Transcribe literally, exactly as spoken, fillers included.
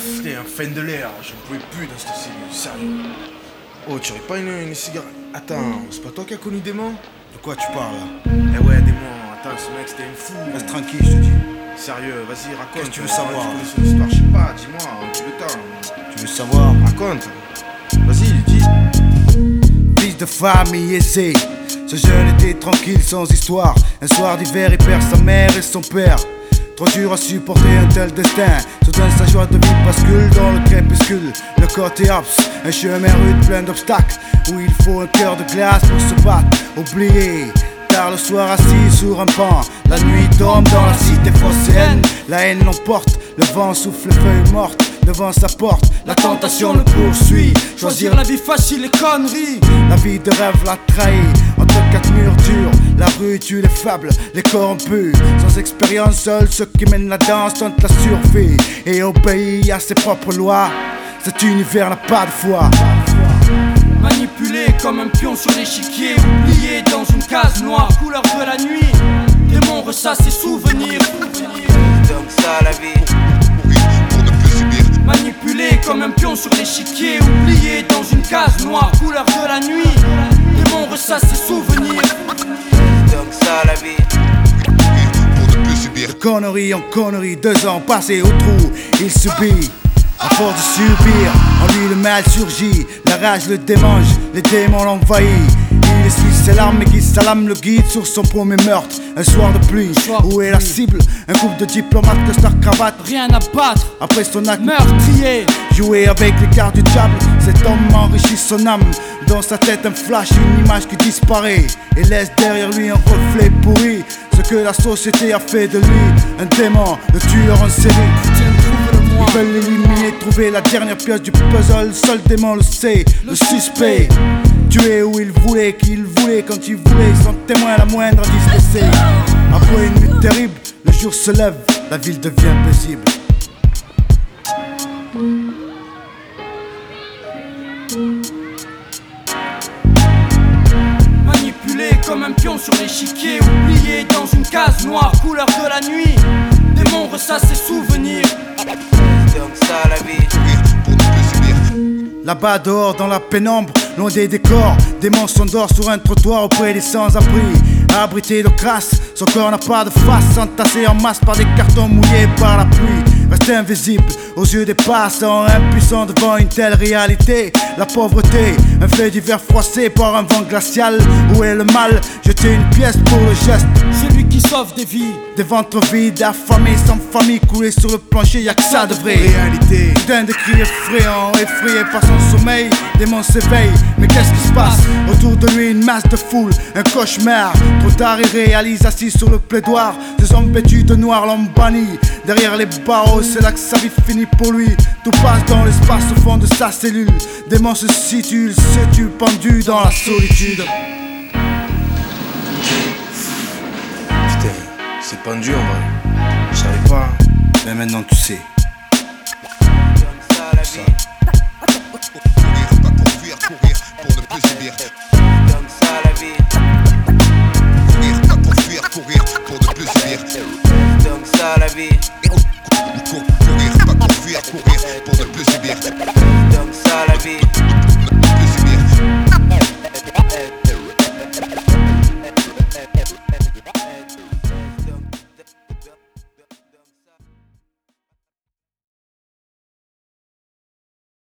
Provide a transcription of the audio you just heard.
Putain, fin de l'air, j'en pouvais plus dans cette cellule, sérieux. Oh, tu aurais pas une, une cigarette? Attends, c'est pas toi qui as connu Démon? De quoi tu parles là? Eh ouais, Démon, attends, ce mec c'était un fou. Reste tranquille, je te dis. Sérieux, vas-y, raconte. Qu'est-ce que tu veux savoir? Tu connais son histoire, je sais pas, dis-moi, un petit peu de temps. Tu veux savoir? Raconte. Vas-y, dis. Fils de famille aisée, ce jeune était tranquille sans histoire. Un soir d'hiver, il perd sa mère et son père. Trop dur à supporter un tel destin. Soudain sa joie de vie bascule dans le crépuscule. Le côté abs, un chemin rude plein d'obstacles, où il faut un cœur de glace pour se battre. Oublié, tard le soir assis sur un banc. La nuit tombe dans la cité phocéenne. La haine l'emporte, le vent souffle les feuilles mortes devant sa porte, la tentation le poursuit. Choisir la vie facile et connerie. La vie de rêve l'a trahi. Entre quatre murs durs, la rue tue les faibles, les corrompus. Sans expérience, seuls ceux qui mènent la danse tentent la survie et obéit à ses propres lois. Cet univers n'a pas de foi. Manipulé comme un pion sur l'échiquier, oublié dans une case noire, couleur de la nuit. Démon ressasse ses souvenirs. Donc ça la vie. Manipulé comme un pion sur l'échiquier, oublié dans une case noire, couleur de la nuit. Démon ressasse ses souvenirs. Donc ça la vie. De connerie en connerie, deux ans passés au trou, il subit. À force de subir, en lui le mal surgit. La rage le démange, les démons l'envahissent. Il essuie ses larmes et qui salame le guide sur son premier meurtre. Un soir de pluie, où est la cible? Un groupe de diplomates, de star cravate. Rien à battre, après son acte meurtrier. Jouer avec les cartes du diable, cet homme enrichit son âme. Dans sa tête un flash, une image qui disparaît et laisse derrière lui un reflet pourri. Ce que la société a fait de lui, un démon, le tueur en série. Ils veulent l'éliminer, trouver la dernière pièce du puzzle. Seul démon le sait, le suspect. Tuer où il voulait, qui il voulait, quand il voulait, sans témoin la moindre indice laissé. Après une nuit terrible, le jour se lève, la ville devient paisible. Manipulé comme un pion sur l'échiquier, oublié dans une case noire, couleur de la nuit. Démon ressasse ses souvenirs. Donc ça la vie. Là-bas dehors dans la pénombre, loin des décors, démon s'endort sur un trottoir auprès des sans-abri. Abrité de crasse, son corps n'a pas de face, entassé en masse par des cartons mouillés par la pluie. Reste invisible aux yeux des passants, impuissant devant une telle réalité. La pauvreté, un fait divers froissé par un vent glacial. Où est le mal? Jeter une pièce pour le geste. C'est lui qui sauve des vies. Des ventres vides, affamés, sans famille, coulés sur le plancher, y'a que ça de vrai. Réalité, d'un de cris effrayants, effrayé par son sommeil, démon s'éveille. Mais qu'est-ce qui se passe? Autour de lui une masse de foule, un cauchemar. Trop tard il réalise assis sur le plaidoir. Des hommes vêtus de noir l'ont banni. Derrière les barreaux, c'est là que sa vie finit pour lui. Tout passe dans l'espace au fond de sa cellule. Démon se situe, il se tue pendu dans la solitude. Putain, c'est pendu en vrai. Je savais pas. Mais maintenant tu sais. Donc ça la vie. Courir, pas pour fuir, courir pour ne plus subir.